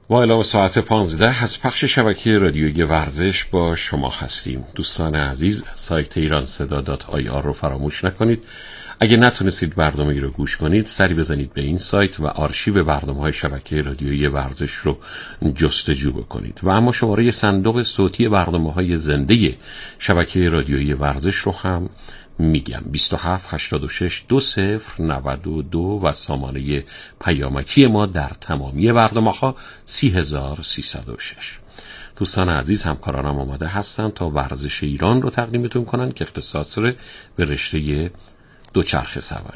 ما الا ساعت 15 از پخش شبکه رادیویی ورزش با شما هستیم. دوستان عزیز، سایت ایرانصدا.ir رو فراموش نکنید. اگه نتونستید برنامه رو گوش کنید، سری بزنید به این سایت و آرشیو برنامه‌های شبکه رادیویی ورزش رو جستجو بکنید. و اما شماره صندوق صوتی برنامه‌های زنده شبکه رادیویی ورزش رو هم میگم: 27862092 و سامانه پیامکی ما در تمامی برنامه‌ها 30306. دوستان عزیز، همکارانم آماده هستن تا ورزش ایران رو تقدیمتون کنن که اختصاص داره به رشته دوچرخه سواری.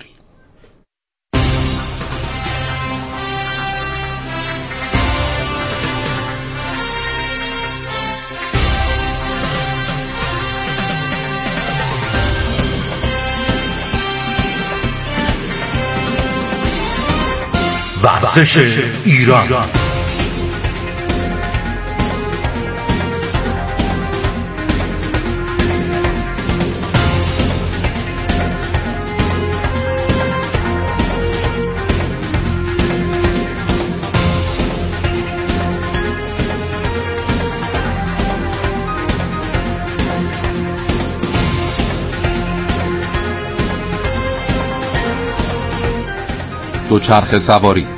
ورزش ایران. دوچرخه سواری.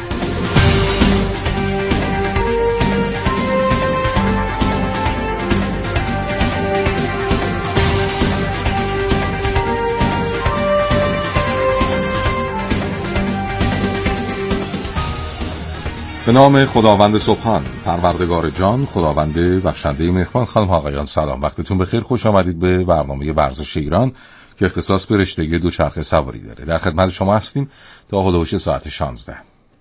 به نام خداوند سبحان، پروردگار جان، خداوند بخشنده مهربان. خانم آقایان سلام، وقتتون بخیر، خوش آمدید به برنامه ورزش ایران که اختصاص به رشته دوچرخه سواری داره. در خدمت شما هستیم تا هلوش ساعت 16.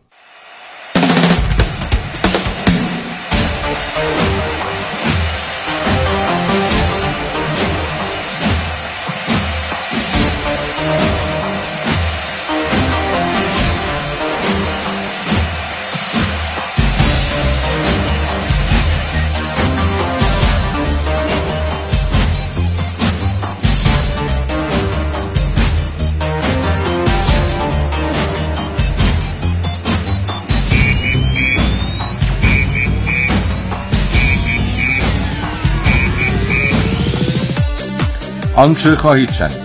آنچه خواهید شنید: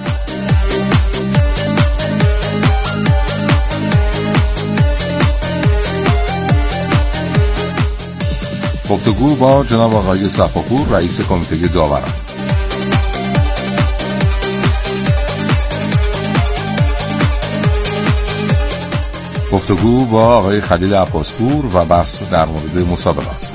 گفتگو با جناب آقای صفاپور، رئیس کمیته داوران. گفتگو با آقای خلیل عباسپور و بحث در مورد مسابقات.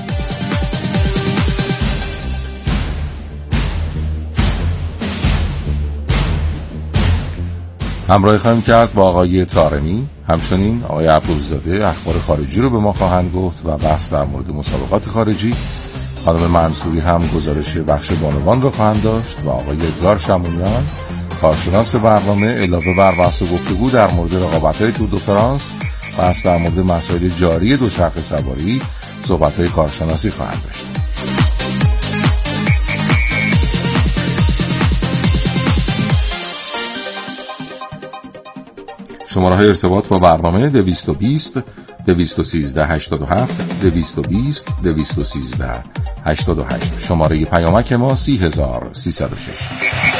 همراهی خواهیم کرد با آقای طارمی. همچنین آقای عبدالزاده اخبار خارجی رو به ما خواهند گفت و بحث در مورد مسابقات خارجی. خانم منصوری هم گزارش بخش بانوان رو خواهند داشت و آقای ادگار شمونیان، کارشناس برنامه، علاوه بر بحث گفتگو در مورد رقابت‌های تور دو فرانس، بحث در مورد مسائل جاری دوچرخه سواری، صحبت‌های کارشناسی خواهند داشت. شماره‌های ارتباط با برنامه 220 213 87 220 213 88. شماره پیامک ما 30306.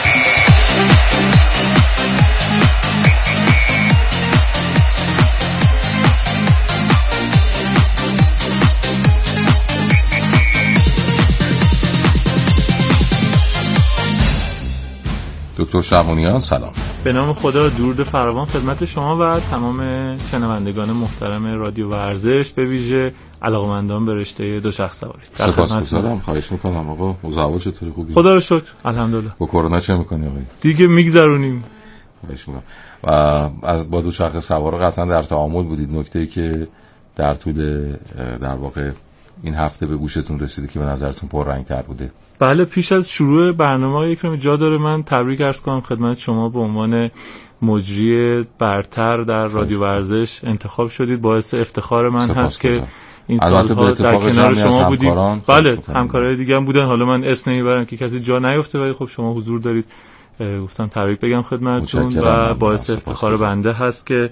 دکتر شمونیان سلام. به نام خدا، درود فراوان خدمت شما و تمام شنوندگان محترم رادیو ورزش، به ویژه علاقه‌مندان به رشته دوچرخه سواری. سپاسگزارم. خواهش میکنم آقا. اوضاع چطوری؟ خوبی؟ خدا رو شکر، الحمدلله. با کرونا چه میکنی آقا؟ دیگه میگذرونیم. خواهش میکنم. و از با دوچرخه سوار قطعا در تعامل بودید. نکته‌ای که در طول در واقع این هفته به گوشتون رسیده که به نظرتون پررنگ‌تر بوده؟ بله، پیش از شروع برنامه یک جا داره من تبریک عرض کنم خدمت شما. به عنوان مجری برتر در رادیو ورزش انتخاب شدید. باعث افتخار من هست که این سالها در کنار شما بودیم. بله، همکارای دیگه هم بودن، حالا من اسم نمیبرم که کسی جا نیفته، ولی خب شما حضور دارید. گفتم تبریک بگم خدمتتون و باعث افتخار بنده هست که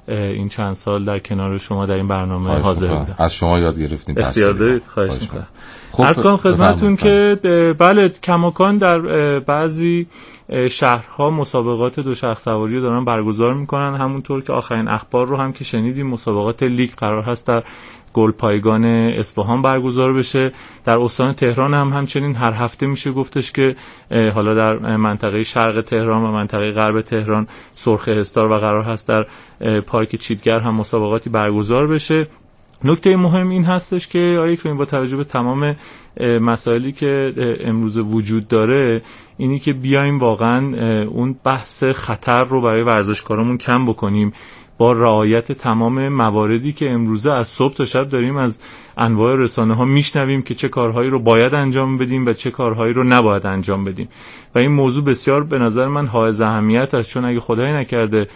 این چند سال در کنار شما در این برنامه حاضر بودم. از شما یاد گرفتیم. اختیار دارید. خواهش می‌کنم. عرض کنم خدمتتون که بله کماکان در بعضی شهرها مسابقات دوچرخه سواری دارن برگزار میکنن، همونطور که آخرین اخبار رو هم که شنیدیم مسابقات لیگ قرار هست در گلپایگان اصفهان برگزار بشه. در استان تهران هم همچنین هر هفته میشه گفتش که حالا در منطقه شرق تهران و منطقه غرب تهران سرخهستار و قرار هست در پارک چیتگر هم مسابقاتی برگزار بشه. نکته مهم این هستش که آقای اکرامی با توجه به تمام مسائلی که امروز وجود داره اینی که بیایم واقعا اون بحث خطر رو برای ورزشکارامون کم بکنیم با رعایت تمام مواردی که امروزه از صبح تا شب داریم از انواع رسانه ها میشنویم که چه کارهایی رو باید انجام بدیم و چه کارهایی رو نباید انجام بدیم و این موضوع بسیار به نظر من حائز اهمیت است، چون اگه خدای نکرده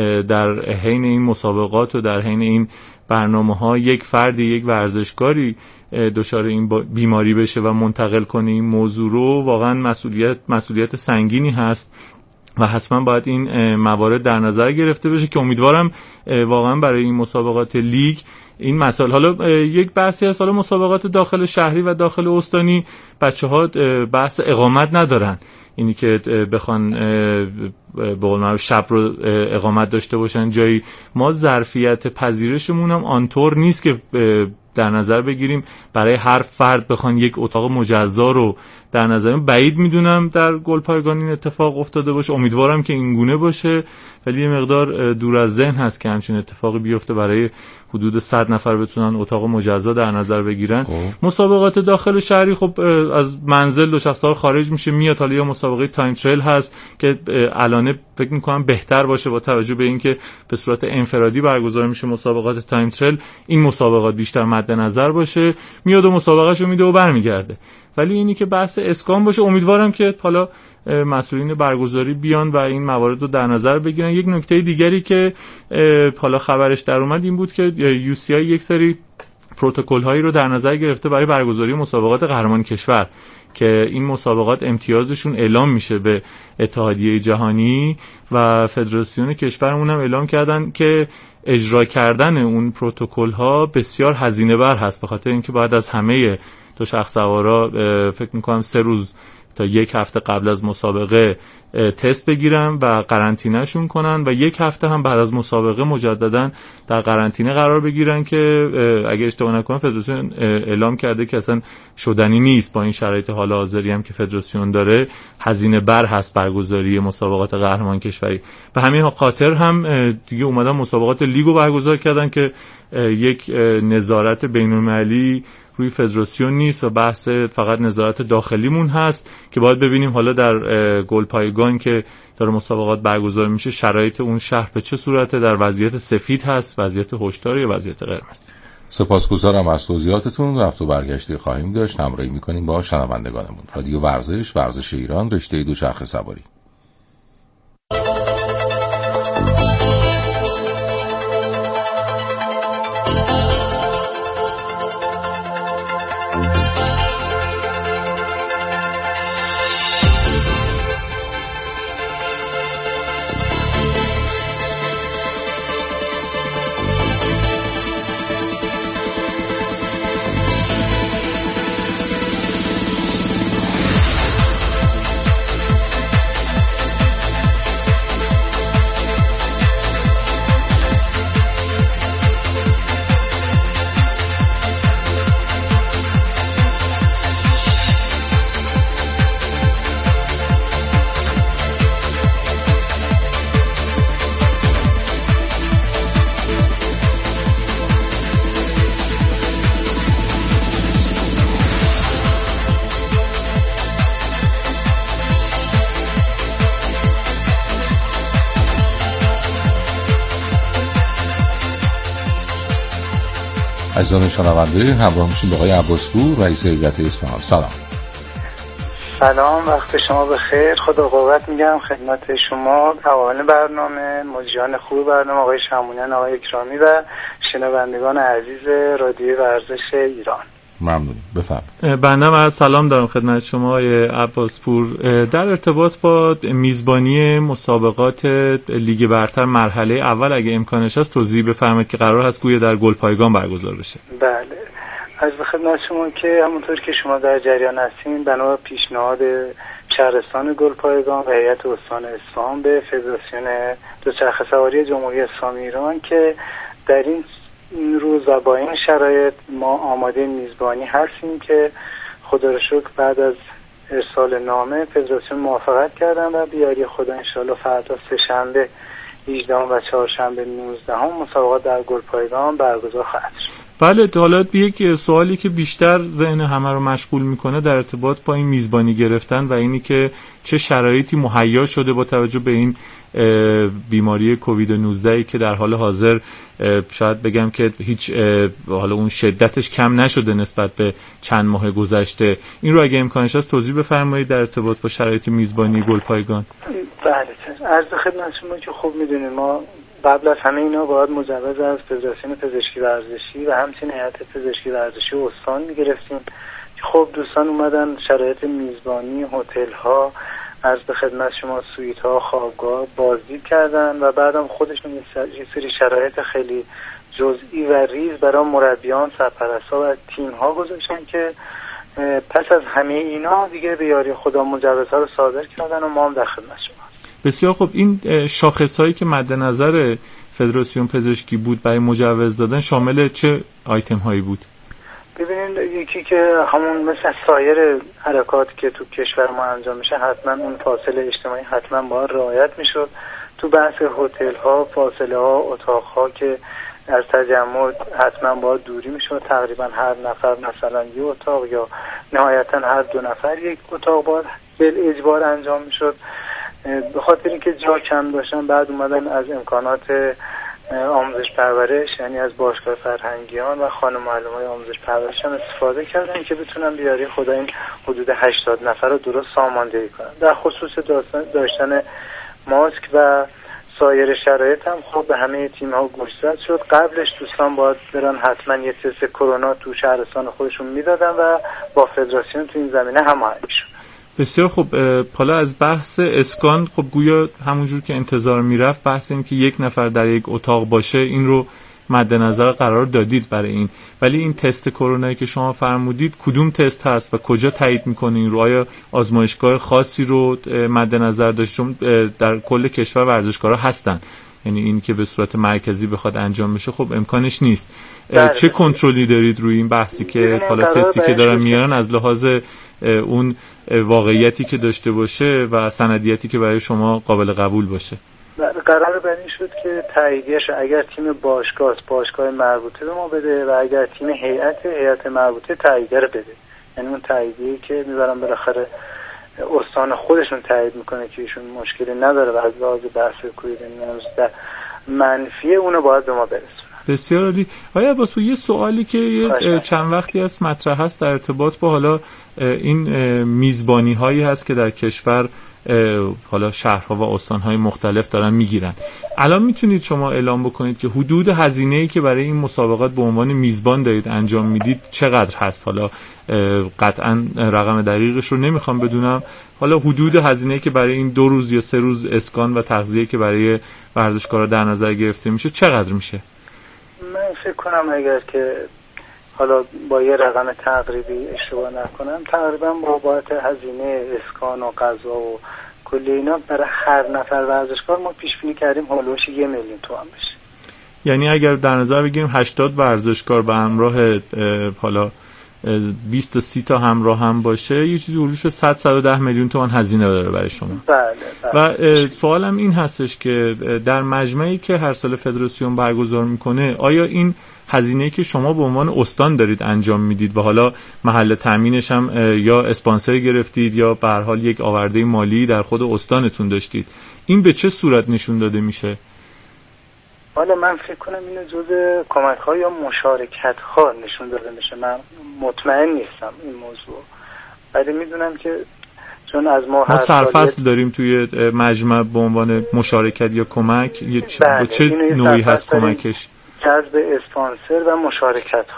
در حین این مسابقات و در حین این برنامه‌ها یک فردی یک ورزشکاری دچار این بیماری بشه و منتقل کنه این موضوع رو، واقعا مسئولیت سنگینی هست و حتما باید این موارد در نظر گرفته بشه که امیدوارم واقعا برای این مسابقات لیگ این مسائل، حالا یک بحثی هست، حالا مسابقات داخل شهری و داخل استانی بچه‌ها بحث اقامت ندارن، اینی که بخوان به قول معروف شب رو اقامت داشته باشن جایی، ما ظرفیت پذیرشمون هم آنطور نیست که در نظر بگیریم برای هر فرد بخوان یک اتاق مجزا رو در نظر. بعید میدونم در گلپایگان این اتفاق افتاده باشه، امیدوارم که این گونه باشه، ولی یه مقدار دور از ذهن هست که همچین اتفاقی بیفته برای حدود 100 نفر بتونن اتاق مجزا در نظر بگیرن. مسابقات داخل شهری خب از منزل دو شخص خارج میشه میاد، حالا یا مسابقه تایم تریل هست که الان فکر میکنم بهتر باشه با توجه به اینکه به صورت انفرادی برگزار میشه مسابقات تایم تریل، این مسابقات بیشتر مد نظر باشه، میاد و مسابقهشو میده و برمیگرده. ولی اینی که بحث اسکان باشه، امیدوارم که حالا مسئولین برگزاری بیان و این موارد رو در نظر بگیرن. یک نکته دیگری که حالا خبرش در اومد این بود که UCI یک سری پروتکل هایی رو در نظر گرفته برای برگزاری مسابقات قهرمان کشور که این مسابقات امتیازشون اعلام میشه به اتحادیه جهانی و فدراسیون کشورمون هم اعلام کردن که اجرا کردن اون پروتکل ها بسیار هزینه بر هست، به خاطر اینکه باید از همه دوچرخه سوارا فکر میکنم 3 روز تا 1 هفته قبل از مسابقه تست بگیرن و قرنطینه‌شون کنن و 1 هفته هم بعد از مسابقه مجددا در قرنطینه قرار بگیرن که اگه اشتباه نکنم فدراسیون اعلام کرده که اصلا شدنی نیست با این شرایط حال حاضری هم که فدراسیون داره، هزینه بر هست برگزاری مسابقات قهرمان کشوری. به همین خاطر هم دیگه اومدن مسابقات لیگو برگزار کردن که یک نظارت بین‌المللی روی فدراسیون نیست و بحث فقط نظارت داخلیمون هست که باید ببینیم حالا در گلپایگان که داره مسابقات برگزار میشه شرایط اون شهر به چه صورته، در وضعیت سفید هست، وضعیت هشدار یا وضعیت قرمز. سپاسگزارم از توضیحاتتون. رفت و برگشتی خواهیم داشت، همراهی میکنیم با شنوندگانمون. رادیو ورزش ایران، رشته دوچرخه سواری. عزیزان شنونده، همراه میشیم با آقای عباسپور، رئیس هیئت اصفهان. سلام، وقت شما بخیر. خدا قوت میگم خدمت شما، عوامل برنامه، مجریان خوب برنامه، آقای شمونیان، آقای اکرامی و شنوندگان عزیز رادیو ورزش ایران. ممنون. بفرمایید. بنده از سلام دارم خدمت شما آقای عباس پور. در ارتباط با میزبانی مسابقات لیگ برتر مرحله اول اگه امکانش هست توضیح بفرمایید که قرار هست گویا در گلپایگان برگزار بشه. بله، از خدمت شما که همونطور که شما در جریان هستین بنا به پیشنهاد شهرستان گلپایگان و هیئت استان اصفهان به فدراسیون دوچرخه سواری جمهوری اسلامی ایران که در این روز و با این شرایط ما آماده میزبانی هستیم که خدا رو شکر بعد از ارسال نامه فدراسیون موافقت کردن و بیاری خدا انشالله فردا سه‌شنبه 18 و چهارشنبه 19 مسابقات در گلپایگان برگزار خواهد شد. بله، حالا یک سوالی که بیشتر ذهن همه رو مشغول میکنه در ارتباط با این میزبانی گرفتن و اینی که چه شرایطی مهیا شده با توجه به این بیماری کووید 19 که در حال حاضر شاید بگم که هیچ حالا اون شدتش کم نشده نسبت به چند ماه گذشته. این رو اگه امکانش هست توضیح بفرمایید در ارتباط با شرایط میزبانی گلپایگان. بله، عرض خدمت شما که خوب میدونید ما قبل از همه اینا باید مجوز از فدراسیون پزشکی ورزشی و همچنین هیئت پزشکی ورزشی استان میگرفتیم که خب دوستان اومدن شرایط میزبانی هتل ها، عرض به خدمت شما سویت ها، خوابگاه بازدید کردن و بعدم خودشون یه سری شرایط خیلی جزئی و ریز برای مربیان، سرپرست‌ها و تیم ها گذاشتن که پس از همه اینا دیگه به یاری خدا مجوزها رو صادر کردن و ما هم در خدمت شما. بسیار خوب. این شاخص‌هایی که مد نظر فدراسیون پزشکی بود برای مجوز دادن شامل چه آیتم هایی بود؟ ببینید، یکی که همون مثل سایر حرکاتی که تو کشور ما انجام میشه حتما اون فاصله اجتماعی حتما باید رعایت میشد. تو بحث هتل ها، فاصله ها، اتاق ها که از تجمع حتما باید دوری میشد. تقریبا هر نفر مثلا یه اتاق یا نهایتا هر 2 نفر یک اتاق باید بالاجبار انجام میشد. به خاطر اینکه جا کم داشتن بعد اومدن از امکانات آموزش پرورش، یعنی از باشگاه فرهنگیان و خانه معلم‌های آموزش پرورش هم استفاده کردن که بتونن بیاری خدا این حدود 80 نفر رو درست ساماندهی کنن. در خصوص داشتن ماسک و سایر شرایط هم خب به همه تیم‌ها گوشزد شد. قبلش دوستان باید برن حتما یه تست کرونا تو شهرستان خودشون میدادن و با فدراسیون تو این زمینه هماهنگ شد. بسیار خوب. حالا از بحث اسکان خب گویا همونجور که انتظار میرفت بحث این که یک نفر در یک اتاق باشه این رو مد نظر قرار دادید برای این، ولی این تست کرونایی که شما فرمودید کدوم تست هست و کجا تایید میکنه این رو؟ آیا آزمایشگاه خاصی رو مد نظر داشت؟ چون در کل کشور ورزشکارها هستن، یعنی این که به صورت مرکزی بخواد انجام بشه خب امکانش نیست. چه کنترلی دارید روی این بحثی که حالا تستی که دارن میارن از لحاظ اون واقعیتی که داشته باشه و سندیتی که برای شما قابل قبول باشه؟ قرار بر این شد که تاییدیش اگر تیم باشگاه مربوطه به ما بده و اگر تیم هیئت مربوطه تاییدیه رو بده. یعنی اون تاییدیه که میبرن بالاخره استان خودشون تایید میکنه که ایشون مشکلی نداره و از لحاظ بحث کووید 19 منفی اونو باید به ما برسونه. بسیار عالی. آیا عباس پور، یه سوالی که چند وقتی از مطرح هست در ارتباط با حالا این میزبانی هایی هست که در کشور حالا شهرها و استانهای مختلف دارن میگیرن. الان میتونید شما اعلام بکنید که حدود هزینه‌ای که برای این مسابقات به عنوان میزبان دارید انجام میدید چقدر هست؟ حالا قطعا رقم دقیقش رو نمیخوام بدونم، حالا حدود هزینه‌ای که برای این 2 روز یا 3 روز اسکان و تغذیه که برای ورزشکارا در نظر گرفته میشه چقدر میشه؟ من فکر کنم اگر که حالا با یه رقم تقریبی اشتباه نکنم تقریبا بابت هزینه اسکان و غذا و کلی اینا برای هر نفر ورزشکار ما پیش بینی کردیم هولوش 1 میلیون تومان بشه. یعنی اگر در نظر بگیریم 80 ورزشکار به همراه حالا 20 تا 30 تا همراه هم باشه یه چیزی حدود 110 میلیون تومان هزینه داره برای شما. بله. و سوالم این هستش که در مجمعی که هر سال فدراسیون برگزار میکنه آیا این هزینه‌ای که شما به عنوان استان دارید انجام میدید و حالا محل تامینش هم یا اسپانسر گرفتید یا به هر حال یک آورده مالی در خود استانتون داشتید، این به چه صورت نشون داده میشه؟ حالا من فکر کنم اینو جزء کمک‌ها یا مشارکت‌ها نشون داده میشه. من مطمئن نیستم این موضوع، ولی میدونم که چون از ما سرفصل داریم توی مجمع به عنوان مشارکت یا کمک، چه نوعی هست کمکش؟ جذب اسپانسر و مشارکت‌ها.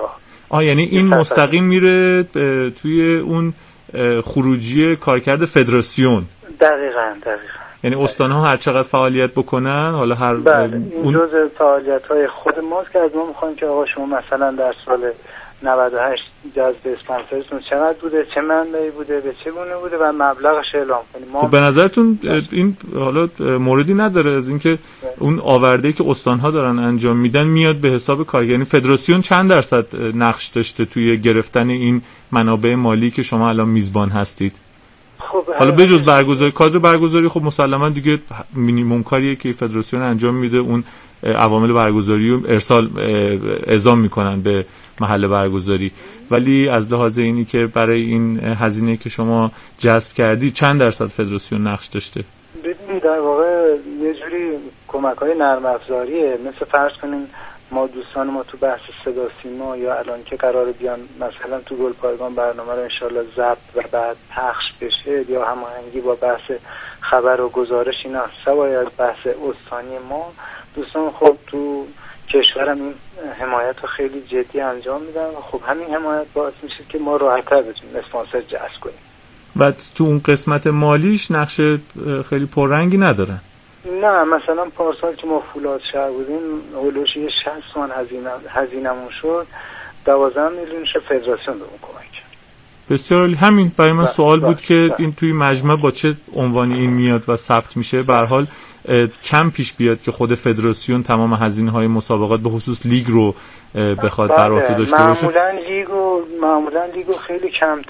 یعنی این مستقیم میره توی اون خروجی کارکرد فدراسیون. دقیقاً. یعنی استان‌ها هر چقدر فعالیت بکنن، حالا هر این جزء فعالیت‌های خود ماست که از ما می‌خوایم که آقا شما مثلا در سال 98 جذب اسپانسرتون چقدر بوده، چه منبعی بوده، به چه گونه بوده و مبلغش اعلام کنیم. خب به نظرتون این حالا موردی نداره از اینکه اون آورده‌ای که استان‌ها دارن انجام میدن میاد به حساب کارگر؟ یعنی فدراسیون چند درصد نقش داشته توی گرفتن این منابع مالی که شما الان میزبان هستید؟ خب حالا بجز برگزاری کادر برگزاری، خب مسلما دیگه مینیمم کاریه که فدراسیون انجام میده، اون عوامل برگزاری رو اعزام میکنن به محل برگزاری. ولی از لحاظ اینی که برای این هزینه که شما جذب کردی چند درصد فدراسیون نقش داشته؟ ببینید در واقع یه جوری کمک‌های نرم افزاریه، مثل فرض کنین ما دوستان ما تو بحث صدا سیما یا الان که قراره بیان مثلا تو گلپایگان برنامه رو انشالله ضبط و بعد پخش بشه یا هماهنگی با بحث خبر و گزارش، اینا سوای بحث استانی ما دوستان خب تو کشورم این حمایت رو خیلی جدی انجام میدن و خب همین حمایت باعث میشه که ما راحت‌تر بتونیم اسپانسر جذب کنیم. و تو اون قسمت مالیش نقش خیلی پررنگی ندارن؟ نه، مثلا پارسال که ما فولاد شهر بودیم هولوش 60 تومن هزینه‌مون شد، 12 میلیونش فدراسیون بهمون کمک کرد. بسیار عالی. همین برای من سوال بود که این توی مجمع با چه عنوانی این میاد و ثبت میشه. به هر حال کم پیش بیاد که خود فدراسیون تمام هزینه‌های مسابقات به خصوص لیگ رو بخواد بر عهده داشته باشه. معمولا لیگو خیلی کم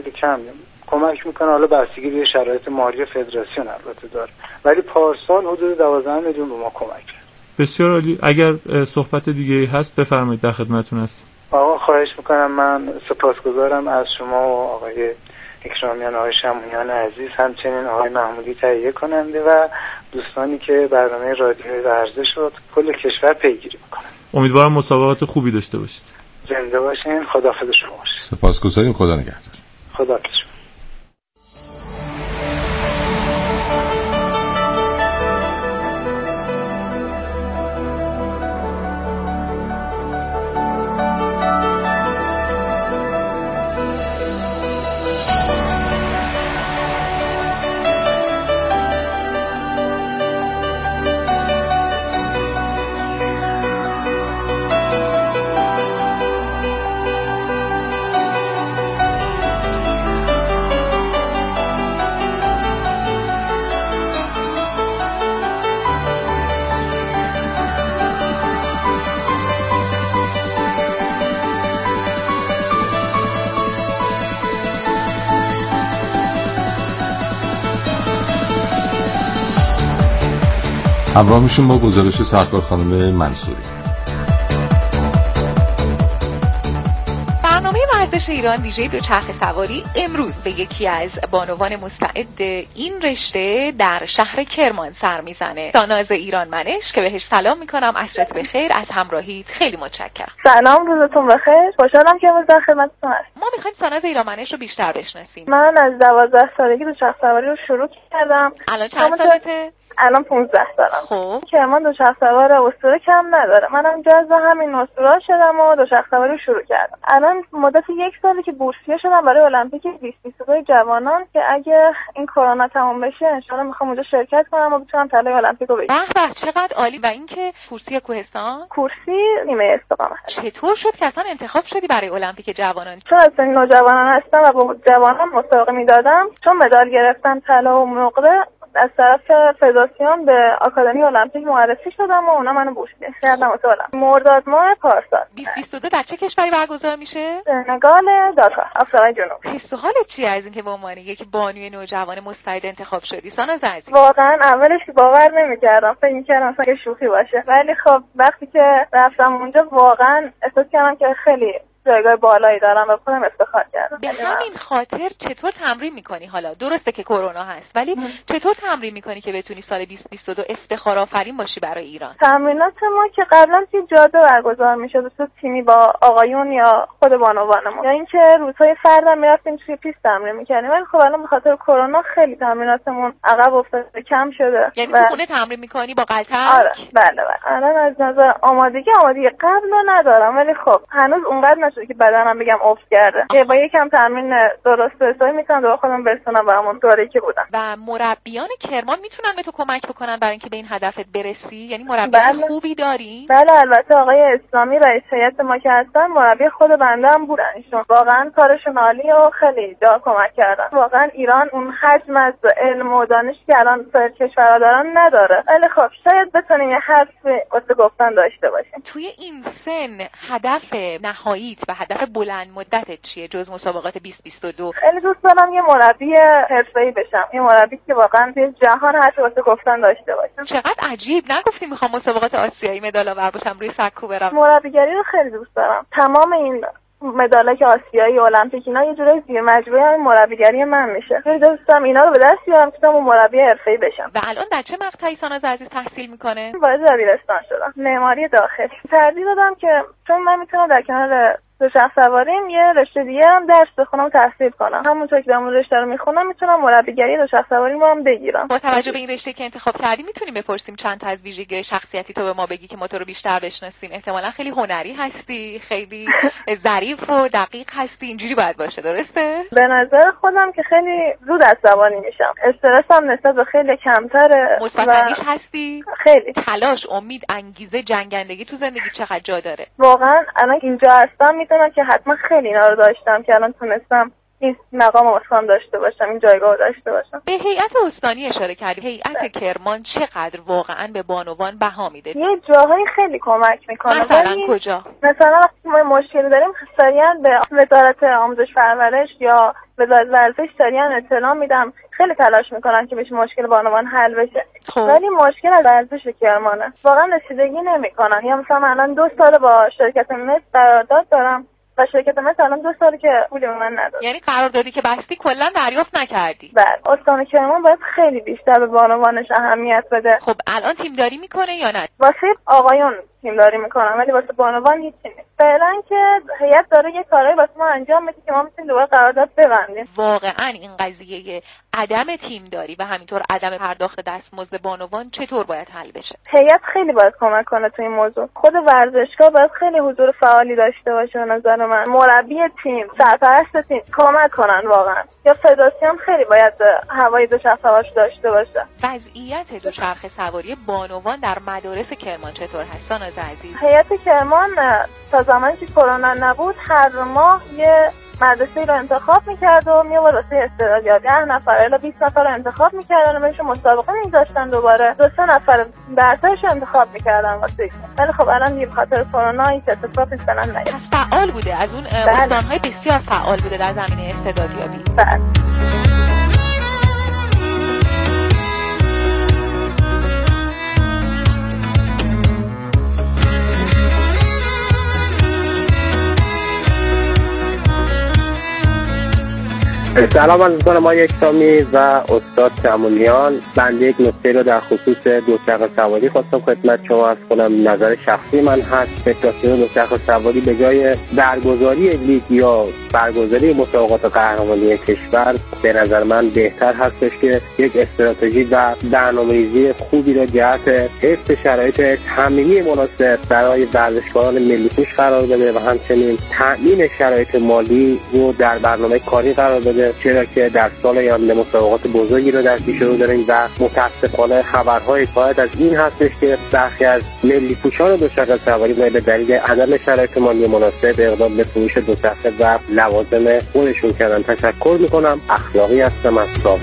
کمک میکنه، حالا بستگی به شرایط مالی فدراسیون البته داره، ولی پارسال حدود 12 میلیون به ما کمک کرد. بسیار عالی. اگر صحبت دیگه هست بفرمایید، در خدمتتون هستم. آقا خواهش میکنم، من سپاسگزارم از شما و آقای اکرامیان، آقای شمونیان عزیز، همچنین آقای محمودی تهیه کننده و دوستانی که برنامه رادیوی ورزش رو کل کشور پیگیری میکنن. امیدوارم مسابقات خوبی داشته باشید. زنده باشین. خداحافظ شما باشید. سپاسگزاریم. خدا نگهدار. خداحافظ. همراه میشون با گزارش سرکار خانم منصوری. برنامه ورزش ایران ویژه دوچرخه سواری امروز به یکی از بانوان مستعد این رشته در شهر کرمان سر میزنه. ساناز ایرانمنش که بهش سلام میکنم. عصرت بخیر، از همراهیت خیلی متشکرم. سلام، روزتون بخیر. خوشحالم که در خدمتتون هستم. ما میخوایم ساناز ایرانمنش رو بیشتر بشناسیم. من از 12 سالگی دوچرخه سواری رو شروع کردم. الان چند سالته؟ الان 15 سالم. خب کرمان دوچرخه سوار اسطوره کم نداره. منم جزو همین اسطوره شدم و دوچرخه سواری رو شروع کردم. الان مدت 1 ساله که بورسیه شدم برای المپیک 2022 جوانان که اگه این کرونا تموم بشه ان شاءالله میخوام اونجا شرکت کنم و بتونم طلای المپیک رو بگیرم. به چقدر عالی. و اینکه کورسی کوهستان؟ کورسی نیمه استقامت. چطور شد که اصلا انتخاب شدی برای المپیک جوانان؟ چون از نوجوانان هستم و با جوانان مسابقه میدادم، چون مدال گرفتم طلا و نقره، از طرف فدراسیون به آکادمی المپیک معرفی شدم و اونا منو بورسیه کردن واسه المپیک. مرداد ماه پارسال. 2022 در چه کشوری برگزار میشه؟ سنگال، داکار، آفریقای جنوبی. حس و حالت چیه از اینکه به عنوان یک بانوی نوجوان مستعد انتخاب شدی ساناز عزیز؟ واقعا اولش باور نمی‌کردم، فکر می‌کردم اصلا که شوخی باشه، ولی خب وقتی که رفتم اونجا واقعا احساس کردم که خیلی جایگاه بالایی دارم و خودم افتخار کردم. به همین خاطر چطور تمرین میکنی؟ حالا درسته که کرونا هست ولی چطور تمرین میکنی که بتونی سال 2022 افتخار آفرین باشی برای ایران؟ تمرینات ما که قبلا توی جاده برگزار میشد، تو تیمی با آقایون یا خود بانوانمون، یا اینکه روزهای فردم میرفتیم توی پیست تمرین میکردیم، ولی خب الان به خاطر کرونا خیلی تمریناتمون عقب افتاده، کم شده. یعنی تو خونه تمرین میکنی با قلتک؟ آره بله. الان از نظر آمادگی قبل رو ندارم، ولی خب هنوز اونقدر نشده که بدنم بگم افت کرده. با یکم تمرین درست حسابی میتونم دوباره خودم برسونم به همون دوره‌ای که بودم. و مربیان کرمان میتونن به تو کمک بکنن برای اینکه به این هدفت برسی؟ یعنی مربیان خوبی داری؟ بله البته آقای اسلامی رئیس هیئت ما که هستن مربی خود بنده هم بودن. ایشون واقعا کارشون عالی و خیلی جا کمک کردن. واقعا ایران اون حجم از علم و دانشی که الان سایر کشورها دارن نداره. ولی خب شاید بتونیم یه حرفی واسه گفتن داشته باشیم. توی این سن هدف نهاییت و هدف بلند مدتت چیه جز مسابقات 2022؟ خیلی دوست دارم یه مربی حرفه‌ای بشم. یه مربی که واقعا توی جهان حرفی واسه گفتن داشته باشه. چقدر عجیب، نگفتی میخوام مسابقات آسیایی مدال آور باشم روی سکو برم؟ مربیگری رو خیلی دوست دارم. تمام این مدالای آسیایی، المپیک اینا یه جوری زیر مجموعه همین مربیگری من میشه. خیلی دوستم اینا رو به دست بیارم که اون مربی حرفه‌ای بشم. و الان در چه مقطعی ساناز عزیز تحصیل میکنه؟ وارد دبیرستان شدم. معماری داخلی. ترجیح دادم که چون من میتونم در کنار دوچرخه سواریم یه رشته دیگه هم درس بخونم و تحصیل کنم. همونطور که اون رشته رو میخونم میتونم مربیگری دوچرخه سواری رو هم بگیرم. با توجه به این رشته که انتخاب کردی میتونیم بپرسیم چند تا از ویژگی شخصیتی تو به ما بگی که ما تو رو بیشتر بشناسیم؟ احتمالاً خیلی هنری هستی، خیلی ظریف و دقیق هستی، اینجوری باید باشه، درسته؟ به نظر خودم که خیلی زود عصبانی میشم. استرسم نسبت به خیلی کمتره. مثبت‌اندیش هستی؟ خیلی. تلاش، امید، انگیزه، جنگندگی تو زندگی چقدر جا داره؟ واقعا الان اینجا هستم میدونم که حتما خیلی اینا رو داشتم که الان تونستم این مقام واسم داشته باشم، این جایگاه داشته باشم. به هیئت استانی اشاره کردی. هیئت کرمان چقدر واقعا به بانوان بها میده؟ یه جاهایی خیلی کمک میکنه. مثلا کجا؟ مثلا وقتی ما مشکلی داریم سریعا به وزارت آموزش پرورش یا وزارت ورزش سریعا اطلاع میدم. خیلی تلاش میکنن که بشه مشکل بانوان حل بشه. ولی مشکل از ورزش کرمانه. واقعا رسیدگی نمیکنن. یا مثلا الان 2 سال با شرکت مس قرارداد دارم و شرکت مس الان 2 ساله که پول من نداد. یعنی قراردادی که بستی کلا دریافت نکردی؟ بله. استان کرمان باید خیلی بیشتر به بانوانش اهمیت بده. خب الان تیمداری میکنه یا نه؟ واسه آقایون تیمداری میکنن ولی واسه بانوان هیچ نیست. فعلا که هیئت داره یه کارایی واسه ما انجام میده که ما میتونیم دوباره قرارداد ببندیم. واقعا این قضیه عدم تیمداری و همینطور عدم پرداخت دستمزد بانوان چطور باید حل بشه؟ هیئت خیلی باید کمک کنه تو این موضوع. خود ورزشگاه باید خیلی حضور فعالی داشته باشه. به نظر من مربی تیم، سرپرست تیم کمک کنن واقعا. یا فدراسیون خیلی باید هوای دوچرخه سواری داشته باشه. وضعیت دوچرخه سواری بانوان در مدارس کرمان چطور هست ساناز عزیز؟ هیئت کرمان تا زمانی که کرونا نبود هر ماه یه مدرسه رو انتخاب میکرد و میومد واسه استعدادیابی 10 نفر الی 20 نفر رو انتخاب میکردن و بهشون مسابقه میذاشتن. دوباره 2-3 نفر برترش رو انتخاب میکردن واسه. ولی خب الان دیگه بخاطر کرونا این اتفاقی فعلا نیفتاد. پس فعال بوده، از اون استان‌های بسیار فعال بوده در زمینه استعدادیابی. بله. سلام عرض می‌کنم آقای یکتامی و استاد شمولیان. بنده یک نکته رو در خصوص دوچرخه سواری خواستم خدمت شما عرض کنم. نظر شخصی من هست فدراسیون دوچرخه سواری به جای برگزاری لیگ یا برگزاری مسابقات قهرمانی کشور به نظر من بهتر هستش که یک استراتژی و برنامه‌ریزی خوبی را جهت حفظ شرایط تمرینی مناسب برای ورزشکاران ملی کوش قرار بده و همچنین تأمین شرایط مالی رو در برنامه کاری قرار بده، چرا که در سال آینده مسابقات بزرگی رو در پیش رو داریم و متاسفانه خبرهای حکایت از این هستش که برخی از ملی کوشان دوچرخه سواری به دلیل عدم شرایط مالی مناسب اقدام به فروش دوچرخه و لوازم خودشون کردن. تشکر میکنم. اخلاقی هستم از سابق.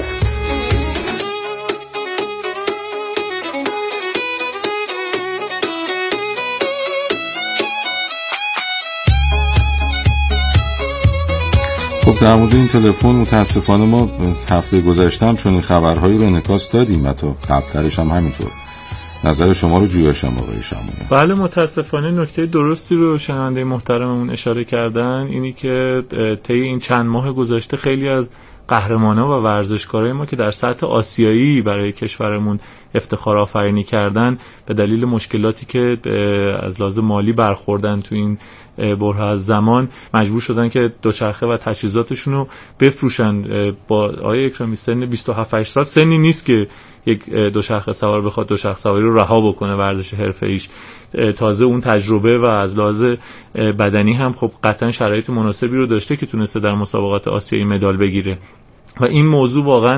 خب در مورد این تلفن متاسفانه ما هفته گذشته هم چون این خبرهایی رو انعکاس دادیم، حتی قبلترش هم همینطور. نظر شما رو جویاشم آقای شمولیان. بله متاسفانه نکته درستی رو شنونده محترممون اشاره کردن، اینی که طی این چند ماه گذشته خیلی از قهرمانا و ورزشکارای ما که در سطح آسیایی برای کشورمون افتخار آفرینی کردن به دلیل مشکلاتی که از لحاظ مالی برخوردن تو این بره از زمان مجبور شدن که دوچرخه و تجهیزاتشون رو بفروشن. با آقای اکرامی سن 27-8 سال سنی نیست که یک دوچرخه سوار بخواد دوچرخه سواری رو رها بکنه، ورزش حرفه‌ایش. تازه اون تجربه و از لحاظ بدنی هم خب قطعا شرایط مناسبی رو داشته که تونسته در مسابقات آسیایی مدال بگیره و این موضوع واقعا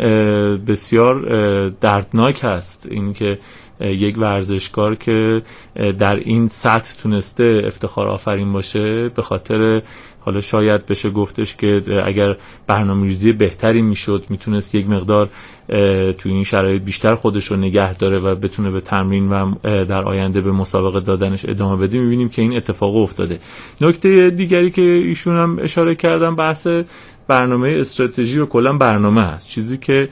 بسیار دردناک هست، این که یک ورزشکار که در این سطح تونسته افتخار آفرین باشه به خاطر حالا شاید بشه گفتش که اگر برنامه‌ریزی بهتری میشد میتونست یک مقدار تو این شرایط بیشتر خودش رو نگه داره و بتونه به تمرین و در آینده به مسابقه دادنش ادامه بده. میبینیم که این اتفاق افتاده. نکته دیگری که ایشون هم اشاره کردن بحث برنامه استراتژی و کلا برنامه هست، چیزی که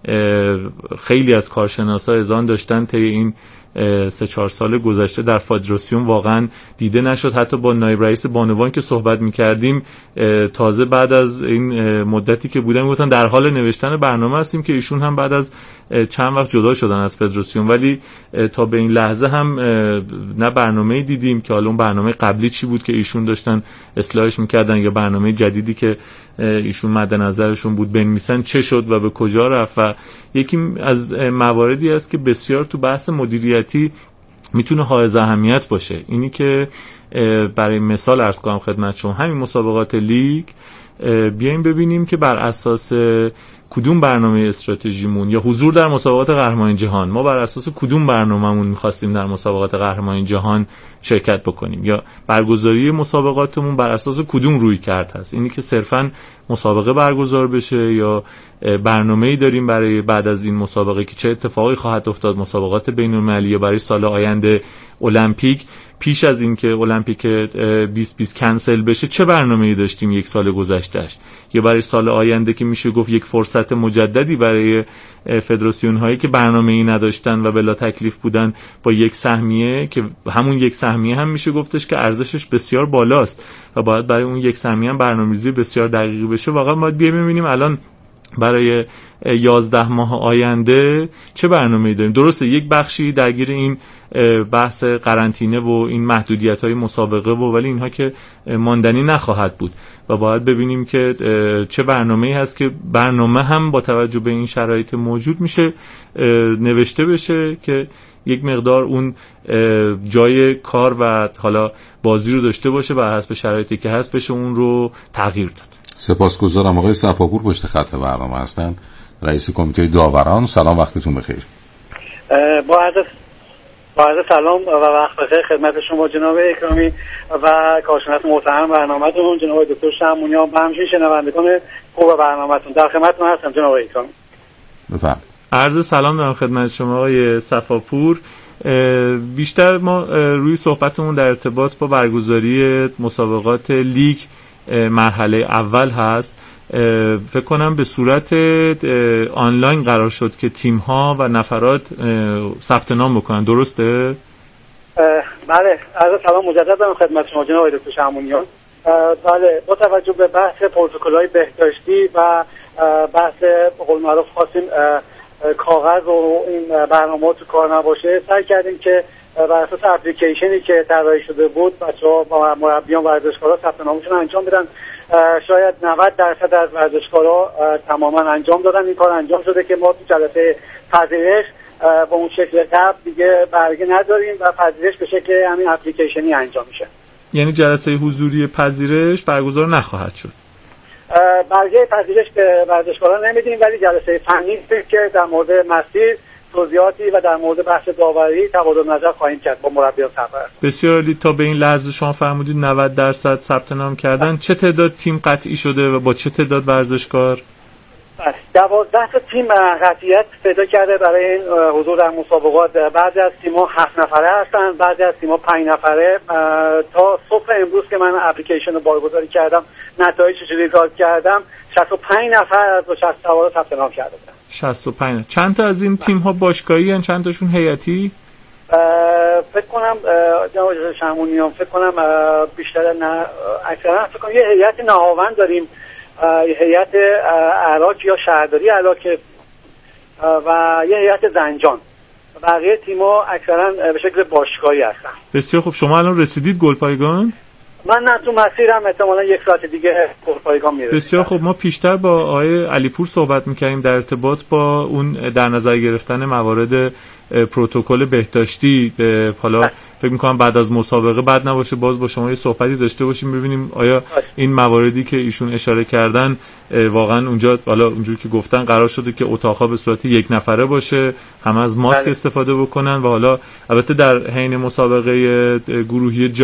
خیلی از کارشناسا اذعان داشتن طی این 3-4 سال گذشته در فدراسیون واقعا دیده نشد. حتی با نایب رئیس بانوان که صحبت می‌کردیم تازه بعد از این مدتی که بودن گفتن در حال نوشتن برنامه هستیم که ایشون هم بعد از چند وقت جدا شدن از فدراسیون، ولی تا به این لحظه هم نه برنامه‌ای دیدیم که حالا اون برنامه قبلی چی بود که ایشون داشتن اصلاحش می‌کردن یا برنامه جدیدی که ایشون مد نظرشون بود بنویسن چه شد و به کجا رفت. و یکی از مواردی است که بسیار تو بحث مدیریتی میتونه حائز اهمیت باشه، اینی که برای مثال عرض کنم خدمت شما همین مسابقات لیگ بیایم ببینیم که بر اساس کدوم برنامه استراتژیمون یا حضور در مسابقات قهرمانی جهان ما بر اساس کدوم برنامه‌مون می‌خواستیم در مسابقات قهرمانی جهان شرکت بکنیم یا برگزاری مسابقاتمون بر اساس کدوم رویکرد هست، اینی که صرفاً مسابقه برگزار بشه یا برنامه‌ای داریم برای بعد از این مسابقه که چه اتفاقی خواهد افتاد، مسابقات بین‌المللی یا برای سال آینده المپیک، پیش از اینکه المپیک 2020 کنسل بشه چه برنامه‌ای داشتیم یک سال گذشتهش، یا برای سال آینده که میشه گفت یک فرصت مجددی برای فدراسیون هایی که برنامه‌ای نداشتن و بلا تکلیف بودن با یک سهمیه که همون یک سهمیه هم میشه گفتش که ارزشش بسیار بالاست و باید برای اون یک سهمیه هم برنامه‌ریزی بسیار دقیقی بشه. واقعا باید ببینیم الان برای 11 ماه آینده چه برنامه‌ای داریم. درسته یک بخشی درگیر این بحث قرنطینه و این محدودیت‌های مسابقه ولی اینها که ماندنی نخواهد بود و باید ببینیم که چه برنامه‌ای هست که برنامه هم با توجه به این شرایط موجود میشه نوشته بشه که یک مقدار اون جای کار و حالا بازی رو داشته باشه و حسب شرایطی که هست بشه اون رو تغییر داد. سپاسگزارم. آقای صفاپور پشت خط برنامه هستن، رئیس کمیته داوران. سلام، وقتتون بخیر. با عرض سلام و وقت بخیر خدمت شما جناب اکرامی و کارشناس محترم برنامه‌تون جناب دکتر شمونیان و همچنین شنوندگان خوب برنامه‌تون. در خدمتتون هستم جناب اکرامی. بفرمایید. عرض سلام دارم خدمت شما آقای صفاپور. بیشتر ما روی صحبتمون در ارتباط با برگزاری مسابقات لیگ مرحله اول هست. فکر کنم به صورت آنلاین قرار شد که تیم ها و نفرات ثبت نام بکنن، درسته؟ بله، عرض سلام مجدد دارم خدمت شما جناب دکتر شمونیان. بله، با توجه به بحث پروتکل‌های بهداشتی و بحث به قول معروف خواستیم کاغذ و این برنامه تو کار نباشه، سعی کردیم که بر اساس اپلیکیشنی که طراحی شده بود بچه‌ها با مربیان و ورزشکارا ثبت نامشون انجام بدن. شاید 90% از ورزشکارا تماما انجام دادن. این کار انجام شده که ما تو جلسه پذیرش با اون شکل قبل دیگه برگه نداریم و پذیرش به شکل همین اپلیکیشنی انجام میشه. یعنی جلسه حضوری پذیرش برگزار نخواهد شد. برگه پذیرش به ورزشکارا نمیدیم، ولی جلسه فنی که در مورد مسیر توضیحاتی و در مورد بحث داوری تبادل نظر خواهیم کرد با مربیان سرپرست. بسیار عالی. تا به این لحظه شما فرمودید 90% ثبت نام کردن. چه تعداد تیم قطعی شده و با چه تعداد ورزشکار؟ 12 تا تیم قطعیت پیدا کرده برای این حضور در مسابقات. بعضی از تیم‌ها 7 نفره هستن، بعضی از تیم‌ها 5 نفره. تا صبح امروز که من اپلیکیشن رو بارگذاری کردم نتایجش رو ریزالت کردم 65 نفر از 60 سوار ثبت نام کرده بودن. 65. چند تا از این تیم‌ها باشگاهی ان، چند تاشون هیئتی؟ فکر کنم جناب شمونیان فکر کنم بیشتر نه اکثرا فکر کنم یه هیئت نهاوند داریم، هیئت عراق یا شهرداری عراق و یه هیئت زنجان. بقیه تیم‌ها اکثرا به شکل باشگاهی هستن. بسیار خب، شما الان رسیدید گلپایگان؟ من نه، تو مسیرم احتمالاً 1 ساعت دیگه گلپایگان میرسم. بسیار خب، ما پیشتر با آقای علیپور صحبت می‌کردیم در ارتباط با اون در نظر گرفتن موارد پروتکل بهداشتی. حالا فکر می‌کنم بعد از مسابقه بعد نباشه باز با شما یه صحبتی داشته باشیم ببینیم آیا این مواردی که ایشون اشاره کردن واقعا اونجا، حالا اونجوری که گفتن قرار شده که اتاق‌ها به صورت یک نفره باشه، همه از ماسک استفاده بکنن و حالا البته در حین مسابقه گروهی